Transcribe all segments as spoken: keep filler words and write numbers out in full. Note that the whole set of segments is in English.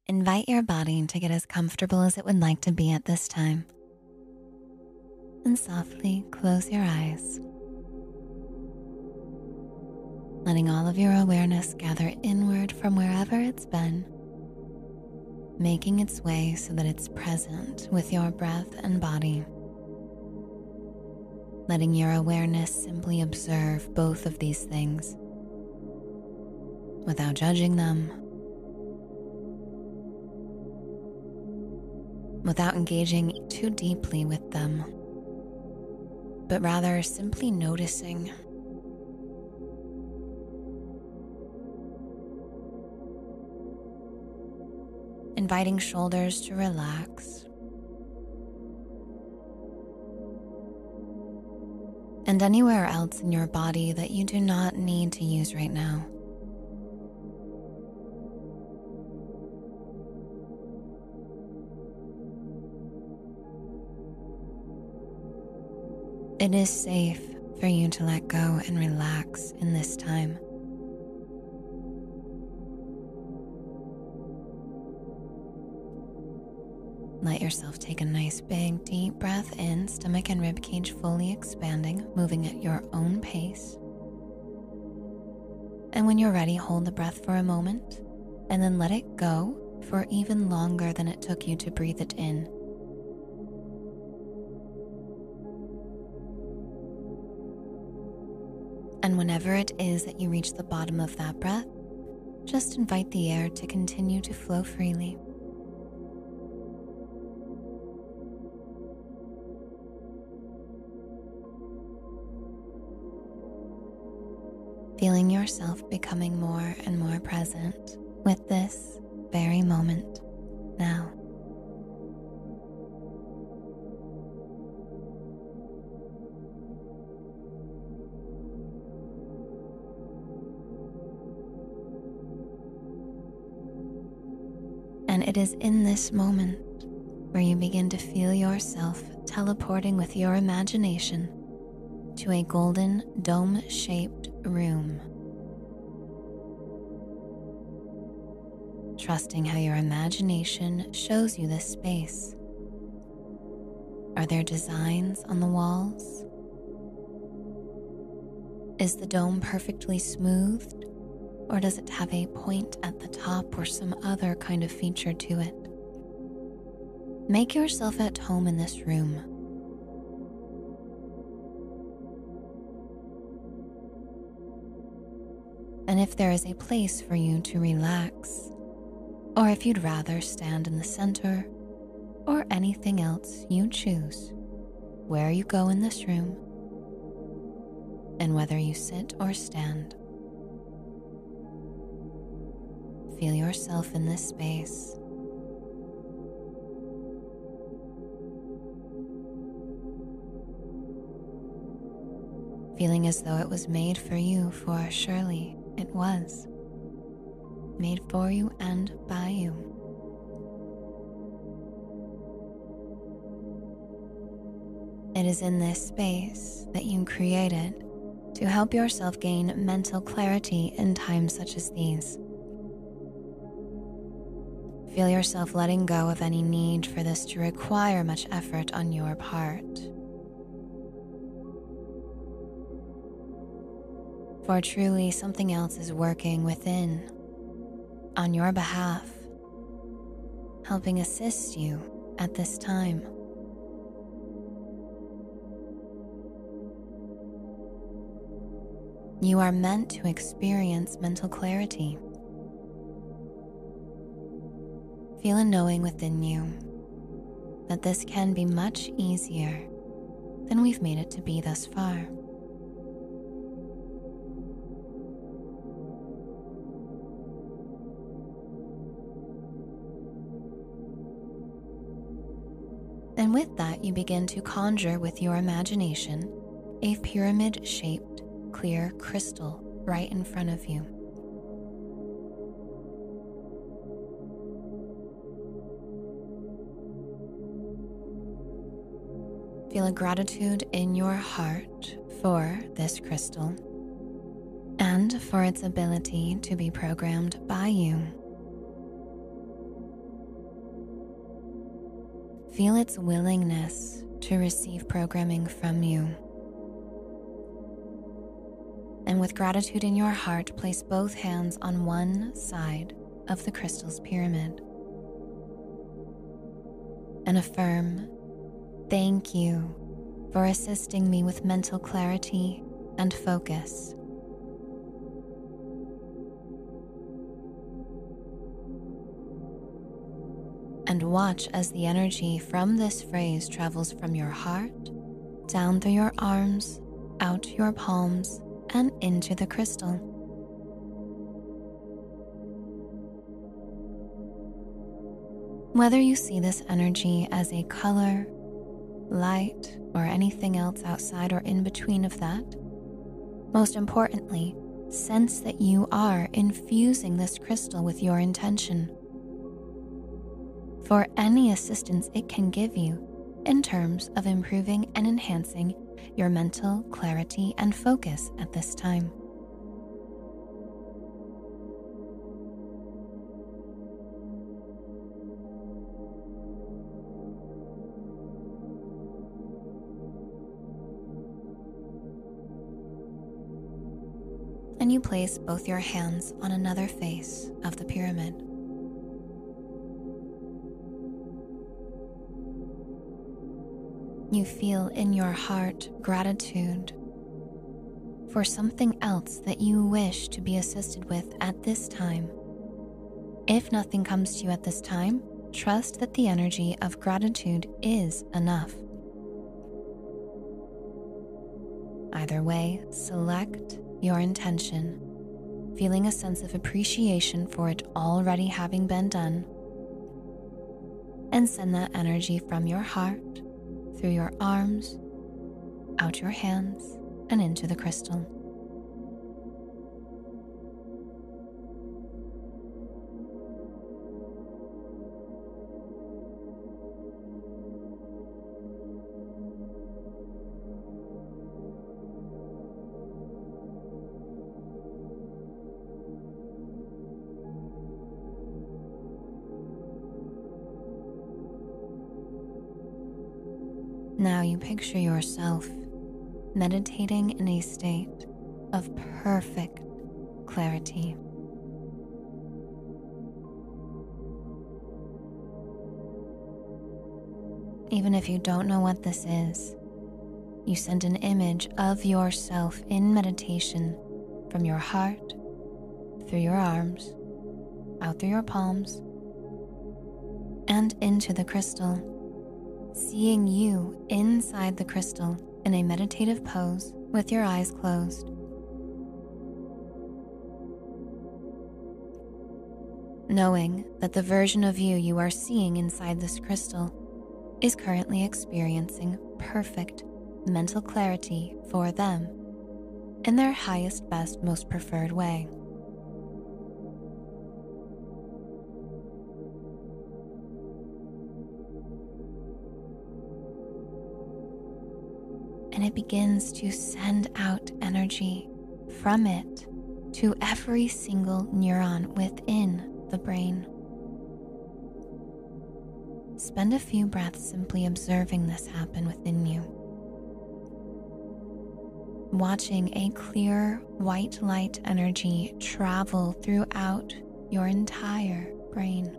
Invite your body to get as comfortable as it would like to be at this time. And softly close your eyes, letting all of your awareness gather inward from wherever it's been, making its way so that it's present with your breath and body. Letting your awareness simply observe both of these things without judging them, without engaging too deeply with them, but rather simply noticing. Inviting shoulders to relax, and anywhere else in your body that you do not need to use right now. It is safe for you to let go and relax in this time. Let yourself take a nice big deep breath in, stomach and ribcage fully expanding, moving at your own pace. And when you're ready, hold the breath for a moment and then let it go for even longer than it took you to breathe it in. And whenever it is that you reach the bottom of that breath, just invite the air to continue to flow freely. Feeling yourself becoming more and more present with this very moment now. And it is in this moment where you begin to feel yourself teleporting with your imagination to a golden dome-shaped room. Trusting how your imagination shows you this space. Are there designs on the walls? Is the dome perfectly smoothed, or does it have a point at the top or some other kind of feature to it? Make yourself at home in this room. And if there is a place for you to relax, or if you'd rather stand in the center, or anything else you choose, where you go in this room, and whether you sit or stand, feel yourself in this space. Feeling as though it was made for you, for surely it was. Made for you and by you. It is in this space that you created to help yourself gain mental clarity in times such as these. Feel yourself letting go of any need for this to require much effort on your part. For truly something else is working within, on your behalf, helping assist you at this time. You are meant to experience mental clarity. Feel a knowing within you that this can be much easier than we've made it to be thus far. And with that, you begin to conjure with your imagination a pyramid-shaped clear crystal right in front of you. Feel a gratitude in your heart for this crystal and for its ability to be programmed by you. Feel its willingness to receive programming from you. And with gratitude in your heart, place both hands on one side of the crystal's pyramid. And affirm, "Thank you for assisting me with mental clarity and focus." And watch as the energy from this phrase travels from your heart, down through your arms, out your palms, and into the crystal. Whether you see this energy as a color, light, or anything else outside or in between of that, most importantly, sense that you are infusing this crystal with your intention for any assistance it can give you in terms of improving and enhancing your mental clarity and focus at this time. And you place both your hands on another face of the pyramid. You feel in your heart gratitude for something else that you wish to be assisted with at this time. If nothing comes to you at this time, trust that the energy of gratitude is enough. Either way, select your intention, feeling a sense of appreciation for it already having been done, and send that energy from your heart, through your arms, out your hands, and into the crystal. Now you picture yourself meditating in a state of perfect clarity. Even if you don't know what this is, you send an image of yourself in meditation from your heart, through your arms, out through your palms, and into the crystal, seeing you inside the crystal in a meditative pose with your eyes closed. Knowing that the version of you you are seeing inside this crystal is currently experiencing perfect mental clarity for them in their highest, best, most preferred way. And it begins to send out energy from it to every single neuron within the brain. Spend a few breaths simply observing this happen within you, watching a clear white light energy travel throughout your entire brain.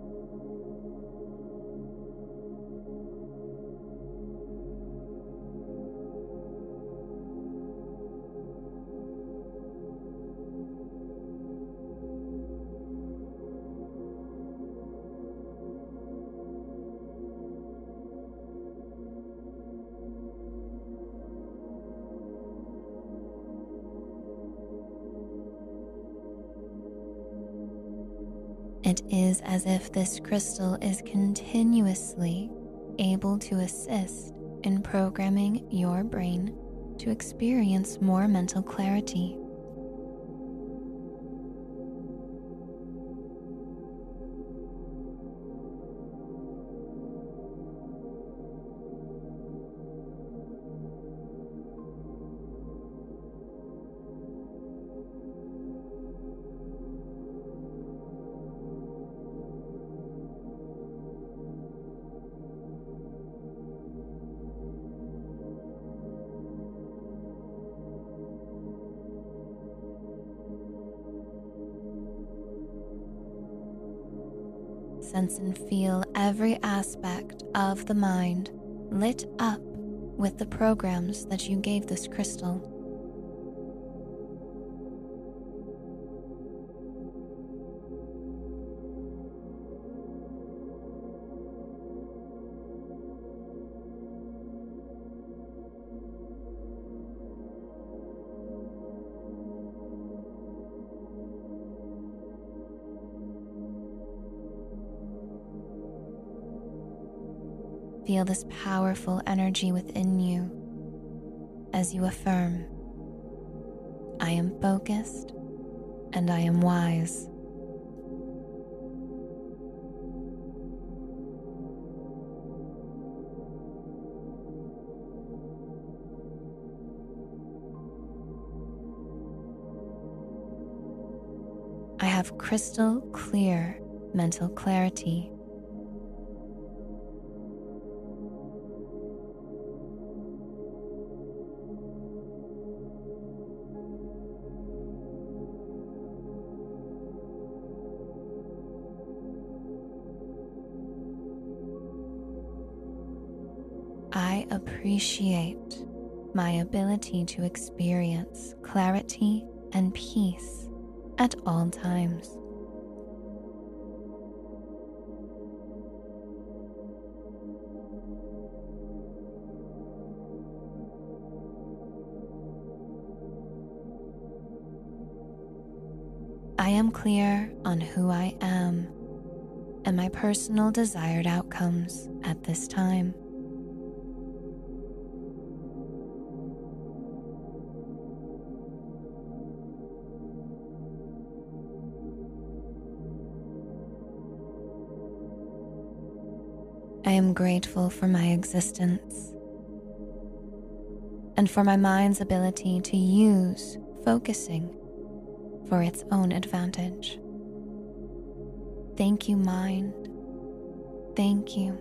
It is as if this crystal is continuously able to assist in programming your brain to experience more mental clarity. Sense and feel every aspect of the mind lit up with the programs that you gave this crystal. Feel this powerful energy within you as you affirm, I am focused and I am wise. I have crystal clear mental clarity. I appreciate my ability to experience clarity and peace at all times. I am clear on who I am and my personal desired outcomes at this time. I am grateful for my existence and for my mind's ability to use focusing for its own advantage. Thank you, mind. Thank you.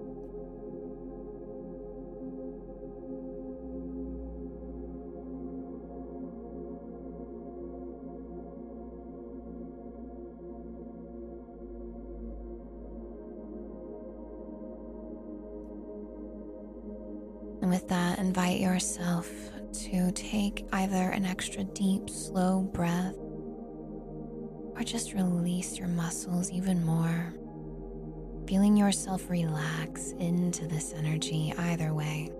And with that, invite yourself to take either an extra deep, slow breath or just release your muscles even more, feeling yourself relax into this energy either way.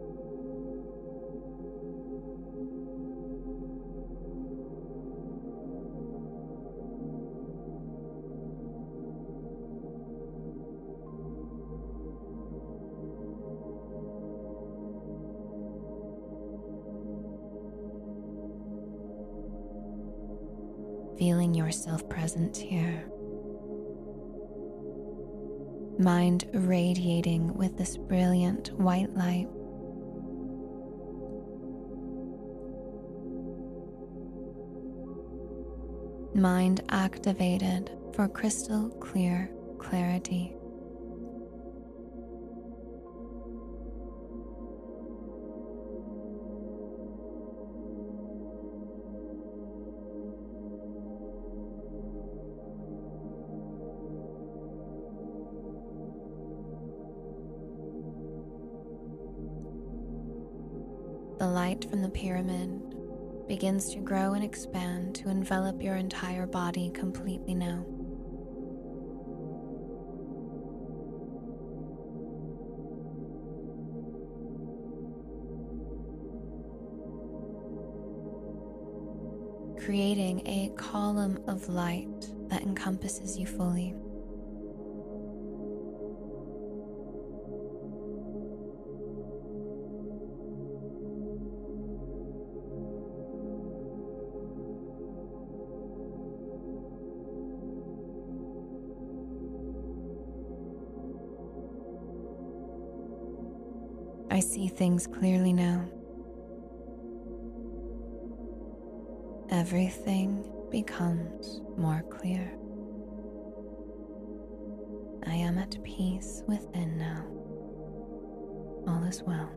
Feeling yourself present here. Mind radiating with this brilliant white light. Mind activated for crystal clear clarity. The light from the pyramid begins to grow and expand to envelop your entire body completely now. Creating a column of light that encompasses you fully. I see things clearly now. Everything becomes more clear. I am at peace within now. All is well.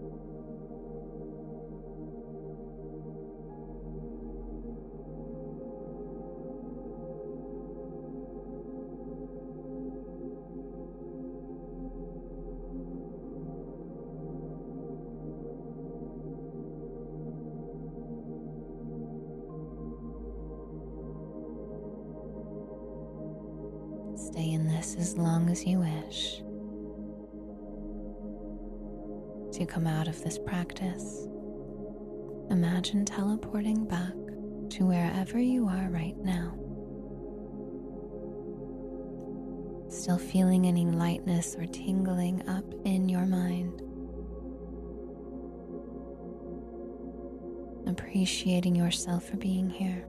this as long as you wish. To come out of this practice, imagine teleporting back to wherever you are right now. Still feeling any lightness or tingling up in your mind. Appreciating yourself for being here.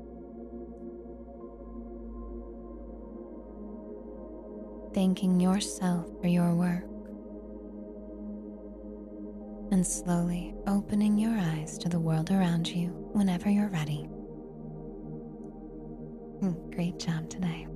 Thanking yourself for your work. And slowly opening your eyes to the world around you whenever you're ready. Great job today.